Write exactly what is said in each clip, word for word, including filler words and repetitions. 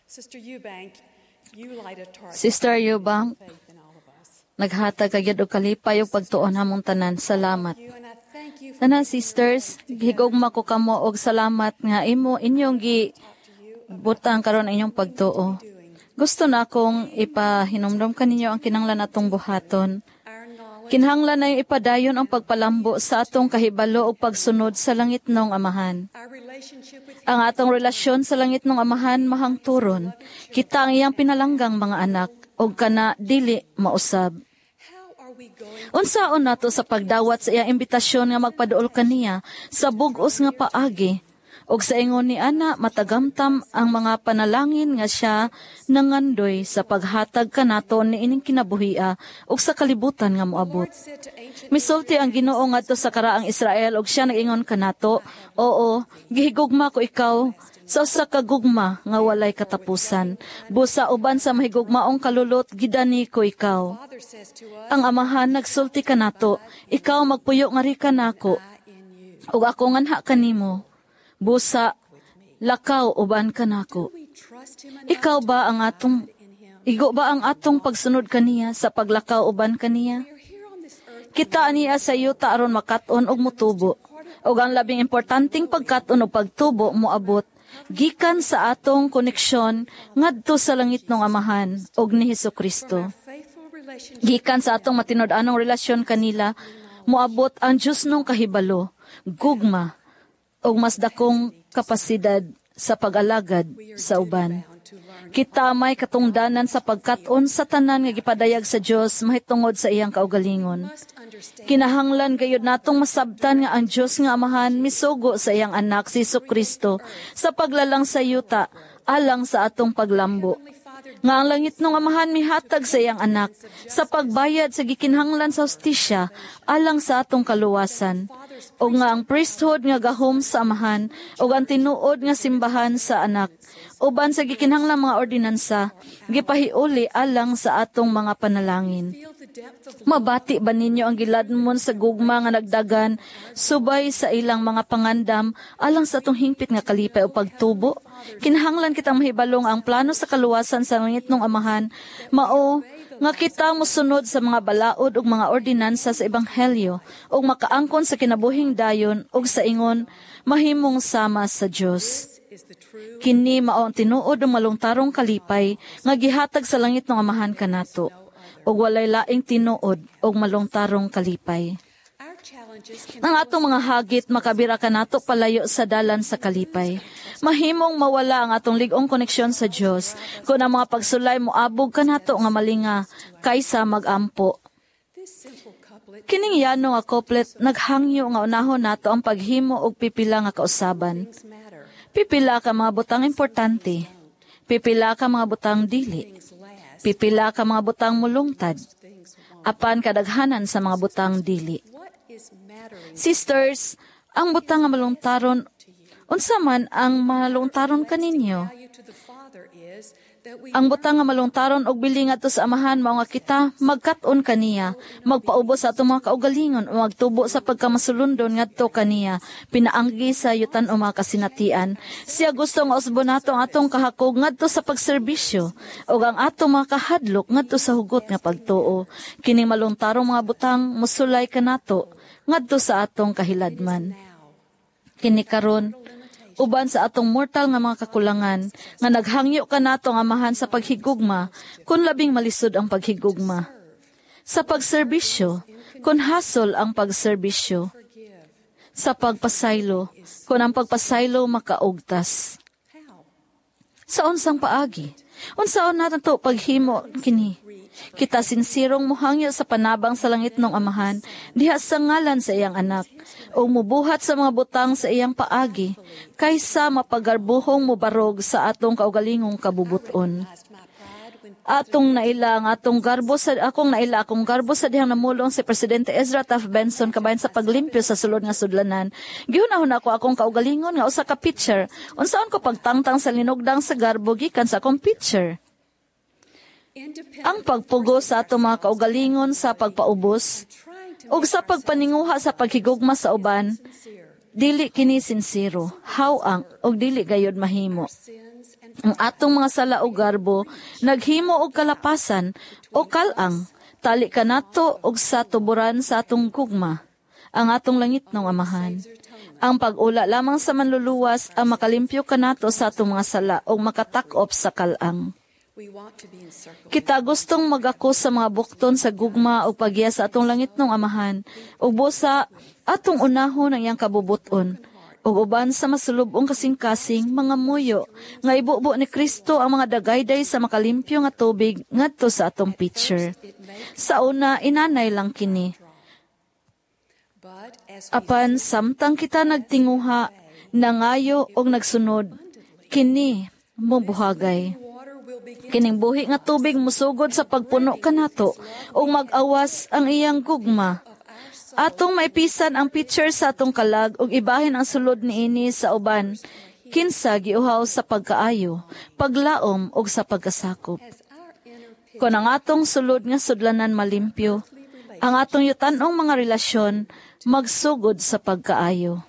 Sister Eubank, naghatag kagyud og kalipay ug pagtuon hamong tanan. Salamat. Tanan sisters, higugma ko kamo og salamat nga imo inyong gi butang karon inyong pagtuo. Gusto na akong ipahinumdom kaninyo ang kinahanglan atong buhaton. Kinahanglan na ipadayon ang pagpalambo sa atong kahibalo o pagsunod sa langit nong Amahan. Ang atong relasyon sa langit nong Amahan mahangturon. Kita ang iyang pinalanggang mga anak o kana dili mausab. Unsaon nato sa pagdawat sa iyang imbitasyon nga magpaduol kaniya sa bug-os nga paagi og sa ingon ni ana matagamtam ang mga panalangin nga siya nangandoy sa paghatag kanato ni ining kinabuhia ug sa kalibutan nga moabot. Misulti ang Ginoo ngadto sa karaang Israel ug siya nagingon kanato, oo, gihigugma ko ikaw sa usa ka gugma nga walay katapusan. Busa uban sa mahigugmaong kalulot gidani ko ikaw. Ang Amahan nagsulti kanato, ikaw magpuyo nga rika nako ug ako nganha kanimo. Busa, lakaw uban ka nako. Ikaw ba ang atong, igo ba ang atong pagsunod kaniya sa paglakaw uban kaniya? Kita niya sa yuta aron makaton og mutubo. Og ang labing importanteng pagkaton og pagtubo moabot, gikan sa atong koneksyon ngadto sa langit ng Amahan og ni Hesukristo. Gikan sa atong matinud-anong relasyon kanila, moabot ang Diyos nung kahibalo, gugma, o mas dakong kapasidad sa pag-alagad sa uban. Kita may katungdanan sa pagkaton sa tanan nga gipadayag sa Dios mahitungod sa iyang kaugalingon. Kinahanglan gayud natong masabtan nga ang Dios nga Amahan misugo sa iyang anak si Hesukristo sa paglalang sa yuta alang sa atong paglambo. Nga ang langit ng Amahan mihatag sa iyang anak sa pagbayad sa gikinahanglan sa hustisya alang sa atong kaluwasan. O nga ang priesthood nga gahom sa Amahan o ang tinuod nga simbahan sa anak uban sa gikinahanglang mga ordinansa gipahiuli alang sa atong mga panalangin. Mabati ba ninyo ang giladmon sa gugma nga nagdagan subay sa ilang mga pangandam alang sa atong hingpit nga kalipay o pagtubo? Kinahanglan kitang mahibalong ang plano sa kaluwasan sa langit ng Amahan mao nga kita mosunod sa mga balaod ug mga ordinansa sa ebanghelyo ug makaangkon sa kinabuhing dayon ug sa ingon mahimong sama sa Dios. Kini mao ang tinuod ng malungtarong kalipay nga gihatag sa langit ng Amahan kanato ug walay laing tinuod ug malungtarong kalipay. Ang atong mga hagit makabira kanato palayo sa dalan sa kalipay. Mahimong mawala ang atong ligong koneksyon sa Dios kung ang mga pagsulay moabog kanato nga malinga kaysa magampo. Kining yano nga couplet naghangyo nga unahon nato ang paghimo og pipila nga kausaban. Pipila ka mga butang importante, pipila ka mga butang dili, pipila ka mga butang mulungtad, apan kadaghanan sa mga butang dili. Sisters, ang butang nga malungtaron, unsa man ang malungtaron kaninyo? Ang butang nga malungtaron og bili ngadto sa Amahan mao nga kita magkat-on kaniya, magpaubos sa atong mga kaugalingon o magtubo sa pagkamasulundon ngadto kaniya, pinaanggi sa yutan o mga kasinatian. Siya gusto nga usbon nato ang atong kahakog ngadto sa pagserbisyo o ang atong mga kahadlok ngadto sa hugot nga pagtuo. Kining malungtarong mga butang musulay kanato ngadto sa atong kahiladman. Kini karon uban sa atong mortal nga mga kakulangan, nga naghangyo ka nato nga Amahan sa paghigugma, kung labing malisod ang paghigugma. Sa pagserbisyo, kung hasol ang pagserbisyo. Sa pagpasaylo, kung ang pagpasaylo makaugtas. Sa unsang paagi, unsaon na to paghimo kini? Kita sinsirong muhangyo sa panabang sa langit ng Amahan, diha sa ngalan sa iyang anak, o mubuhat sa mga butang sa iyang paagi, kaysa mapagarbuhong mubarog sa atong kaugalingong kabubuton. Atong naila ang atong garbo sa akong naila akong garbo sa dihang namulong si Presidente Ezra Taft Benson kabayan sa paglimpyo sa sulod nga sudlanan. Gihunahon ako akong kaugalingon nga usa ka pitcher. Unsaon ko pagtangtang sa linugdang sa garbo gikan sa akong pitcher? Ang pagpugo sa atong mga kaugalingon sa pagpaubos ug sa pagpaninguha sa paghigugma sa uban dili kini sinsero, hawang og dili gayud mahimo. Ang atong mga sala o garbo naghimo og kalapasan o kalang tali kanato og sa tuburan sa atong gugma, ang atong langitnong Amahan. Ang pag-ula lamang sa manluluwas ang makalimpyo kanato sa atong mga sala o makatakop sa kalang. Kita gustong mag-ako sa mga bukton sa gugma o pagya sa atong langitnong Amahan o busa atong unahon ang iyang kabubuton o uban sa masulubong kasing-kasing mga muyo nga ibubo ni Kristo ang mga dagayday sa makalimpyo nga tubig ngadto sa atong pitcher. Sa una, inanay lang kini. Apan samtang kita nagtinguha, nangayo o nagsunod, kini mubuhagay. Kining buhi nga tubig musugod sa pagpuno kanato o mag-awas ang iyang gugma. Atong maipisan ang pitcher sa atong kalag ug ibahin ang sulod niini sa uban, kinsa giuhaw sa pagkaayo, paglaom ug sa pagkasakop. Kung ang atong sulod nga sudlanan malimpyo, ang atong yutan-ong mga relasyon magsugod sa pagkaayo.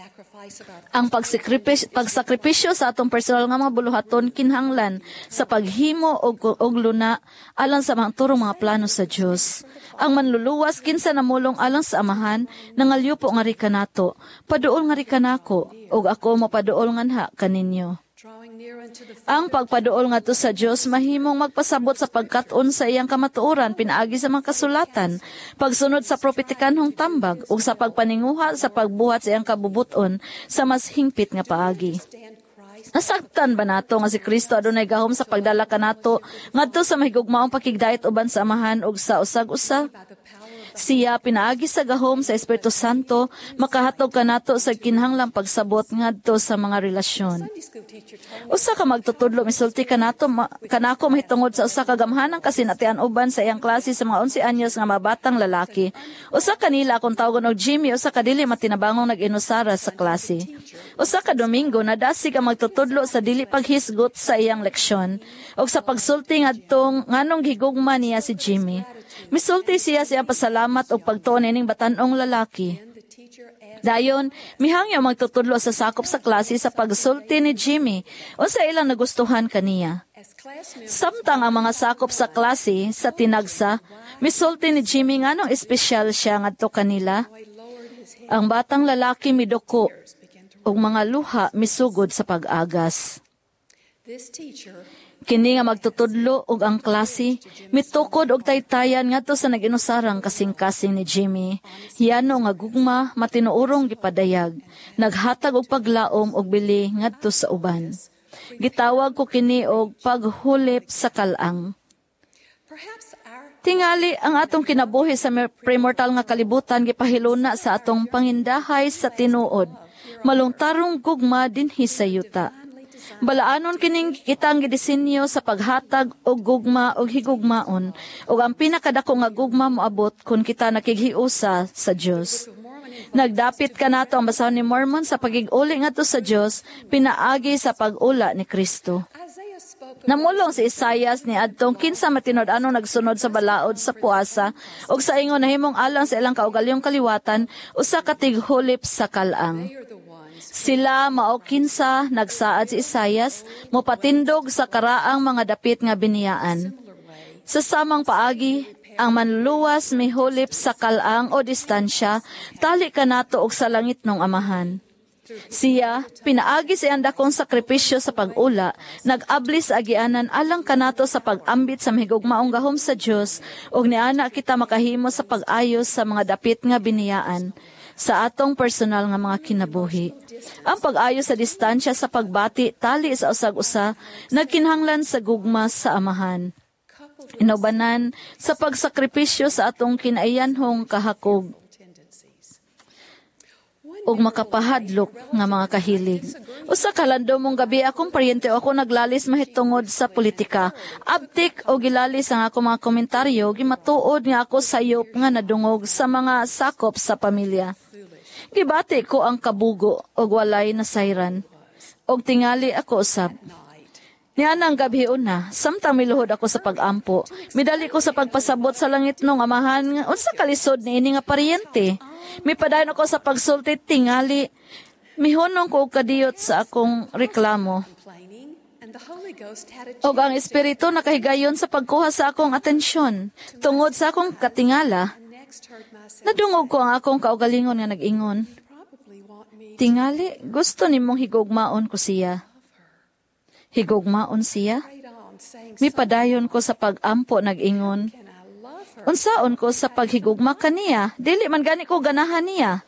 Ang pagsakripisyo, pagsakripisyo sa atong personal nga mga buluhaton kinhanglan sa paghimo og, og luna alang sa mga turong mga plano sa Dios. Ang manluluwas kinsa namulong alang sa Amahan nangalyo po nga rika nato, paduol nga rika nako, og ako mapaduol nganha kaninyo. Ang pagpaduol nga to sa Dios mahimong magpasabot sa pagkat-on sa iyang kamatuoran pinaagi sa mga kasulatan, pagsunod sa propetikanhong tambag ug sa pagpaninguha sa pagbuhat sa iyang kabubuton sa mas hingpit nga paagi. Nasaktan ba nato nga si Kristo adunay gahom sa pagdala kanato ngadto sa mahigugmaong pakigdayat uban sa Amahan ug sa usag-usa? Siya pinaagi sa gahom sa Espiritu Santo makahatog kanato sa kinahanglang pagsabot ngadto sa mga relasyon. Usa ka magtutudlo misulti kanato ma, kanako mahitungod sa usa ka gamhanang kasinatian uban sa iyang klase sa mga onse anyos nga mabatang lalaki. Usa kanila akong tawgon og Jimmy, usa ka dili matinabangong nag-inusara sa klase. Usa ka Domingo nadasig ang magtutudlo sa dili paghisgot sa iyang leksyon ug sa pagsulti ngadtong nganong higugma niya si Jimmy. Misulti siya siyang pasalamat o pagtuon ining batanong lalaki. Dayon, mihangyo magtutudlo sa sakop sa klase sa pagsulti ni Jimmy o sa ilang nagustuhan kaniya. Samtang ang mga sakop sa klase sa tinagsa, misulti ni Jimmy nganong espesyal siya ngadto kanila. Ang batang lalaki miduko ug mga luha misugod sa pag-agas. Kini nga magtutudlo og ang klase mitukod og taytayan ngadto sa nag-inusarang kasing-kasing ni Jimmy. Hiyano nga gugma matinuorong gipadayag, naghatag og paglaom og bili ngadto sa uban. Gitawag ko kini og paghulip sa kalang. Tingali ang atong kinabuhi sa premortal nga kalibutan gipahiluna sa atong pangindahay sa tinuod. Malungtarong gugma dinhi sa yuta. Balaanon kining kitang gidisenyo sa paghatag og gugma og higugmaon ug ang pinakadako nga gugma moabot kun kita nakighiusa sa Dios. Nagdapit kanato ang basahon ni Mormon sa pagig-uli ngadto sa Dios pinaagi sa pag-ula ni Kristo. Namulong si Isaias ni adtong kinsa matinud-anong nagsunod sa balaod sa puasa ug sa ingon nahimong alang sa ilang kaugalyong kaliwatan usa ka tighulip sa kalang. Sila mao kinsa nagsaad si Isaias mopatindog sa karaang mga dapit nga biniyaan. Sa samang paagi, ang manluluwas mihulip sa kalang o distansya, tali kanato og sa langitnong Amahan. Siya, pinaagi sa iyang dakong sakripisyo sa pag-ula, nag-ablis agianan alang kanato sa pag-ambit sa mahigugmaong gahom sa Dios ug niana kita makahimo sa pag-ayos sa mga dapit nga biniyaan sa atong personal nga mga kinabuhi. Ang pag-ayos sa distansya sa pagbati tali sa usag-usa nagkinahanglan sa gugma sa Amahan. Inubanan sa pagsakripisyo sa atong kinaiyanhong kahakog ug makapahadlok nga mga kahilig. Usa ka landom mong gabi akong paryente o ako naglalis mahitungod sa politika. Abtik o gilalis ang ako mga komentaryo, gimatuod nga ako sayop nga nadungog sa mga sakop sa pamilya. Gibati ko ang kabugo o walay na sayran. Og tingali ako usab. Niya nang gabhion na, samtang miluhod ako sa pag-ampo. Midali ko sa pagpasabot sa langit nung amahan nga unsa kalisod ni ini nga paryente. Mipadayon ako sa pagsulti tingali. Mihunong ko og kadiyot sa akong reklamo. Og ang espiritu nakahigayon sa pagkuha sa akong atensyon. Tungod sa akong katingala, nadungog ko ang akong kaugalingon nga nag-ingon. Tingali, gusto nimong higugmaon ko siya. Higugmaon siya? Mipadayon ko sa pag-ampo nag-ingon. Unsaon ko sa paghigugma kaniya, dili man gani ko ganahan niya.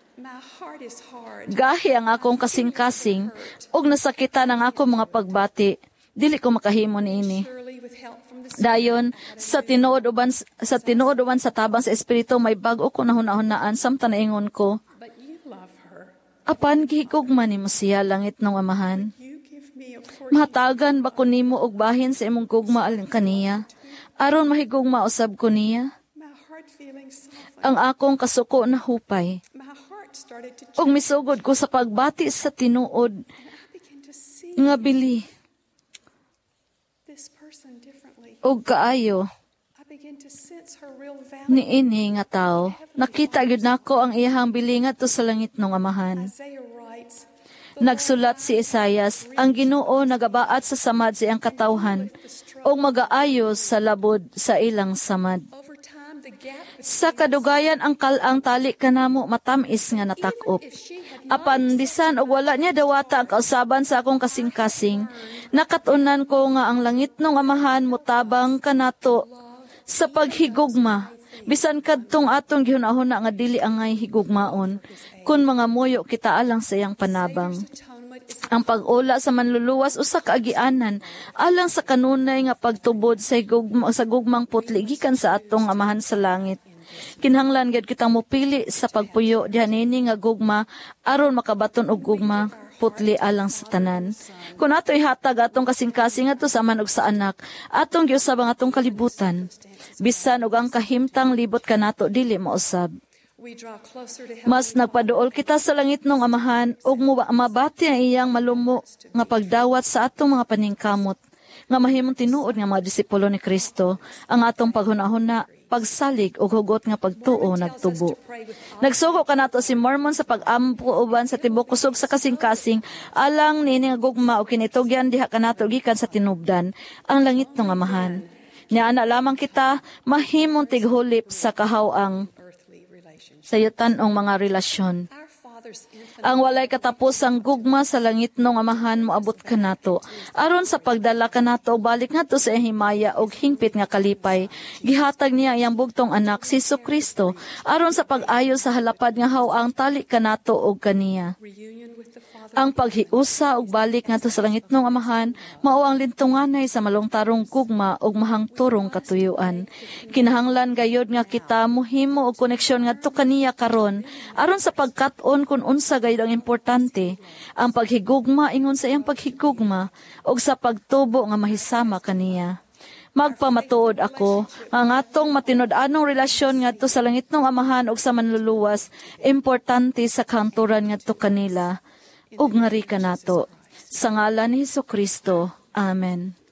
Gahi ang akong kasing-kasing, ug nasakitan ang akong mga pagbati, dili ko makahimo niini. Dayon, sa tinuod uban sa tinuod uban sa tabang sa espiritu, may bag-o ko nahunahunaan, samtang naingon ko. Apan gihigugma nimo siya langit ng amahan. Mahatagan ba ko nimo og bahin sa imong gugma alang kaniya, aron mahigugma usab ko niya? Ang akong kasuko na hupay, ug misugod ko sa pagbati sa tinuod, nga bili, ug kaayo, niini nga tao, nakita gyud nako ang iyahang bili ngadto sa langit ng amahan. Nagsulat si Isaias, ang Ginoo nagabaat sa samad sa iyang katawhan, o magaayos sa labod sa ilang samad. Sa kadugayan ang kalang tali kanamo matamis nga natakop. Apan bisan og wala niya dawata ang kausaban sa akong kasing-kasing, nakatunan ko nga ang langit ng amahan mutabang kanato sa paghigugma. Bisan kadtong atong gihunahuna nga dili angay higugmaon, kun mga moyo kita alang sa iyang panabang. Ang pag-ula sa manluluwas usa ka agianan alang sa kanunay nga pagtubod sa gugma, sa gugmang putli gikan sa atong amahan sa langit. Kinahanglan gid kitang mopili sa pagpuyo dihanini nga gugma aron makabaton og gugma putli alang sa tanan. Kung ato ihatag atong kasing-kasing ato sa man og sa anak, atong giusab ang atong kalibutan. Bisan og ang kahimtang libot kanato dili mausab. Mas nagpaduol kita sa langit ng amahan ug mabati ang iyang malumo nga pagdawat sa atong mga paningkamot nga mahimong tinuod nga mga disipulo ni Kristo ang atong paghunahuna, pagsalig ug hugot nga pagtuo nagtubo. Nagsugo kanato si Mormon sa pag-ampo uban sa tibok kusog sa kasing-kasing alang niini nga gugma o kinitugyan diha kanato gikan sa tinubdan ang langit ng amahan. Niana lamang kita mahimong tighulip sa kahawang sayutan ong mga relasyon. Ang walay katapusang gugma sa langit ng amahan moabot kanato aron sa pagdala kanato balik ngadto sa himaya og hingpit nga kalipay. Gihatag niya iyang bugtong anak si Jesu-Kristo aron sa pag-ayo sa halapad nga hawang tali kanato og kaniya. Ang paghiusa og balik ngadto sa langit ng amahan mao ang lintunganay sa malungtarong gugma ug mahangturong katuyuan. Kinahanglan gayod nga kita mohimo og koneksyon ngadto kaniya karon aron sa pagkat-on kun unsa gayud ang importante ang paghigugma ingon sa iyang paghigugma ug sa pagtubo nga mahisama kaniya. Magpamatuod ako ang atong matinud-anong relasyon ngadto sa langit ng amahan ug sa manluluwas importante sa kanturan ngadto kanila ug ngari kanato sa ngalan ni Jesu-Kristo. Amen.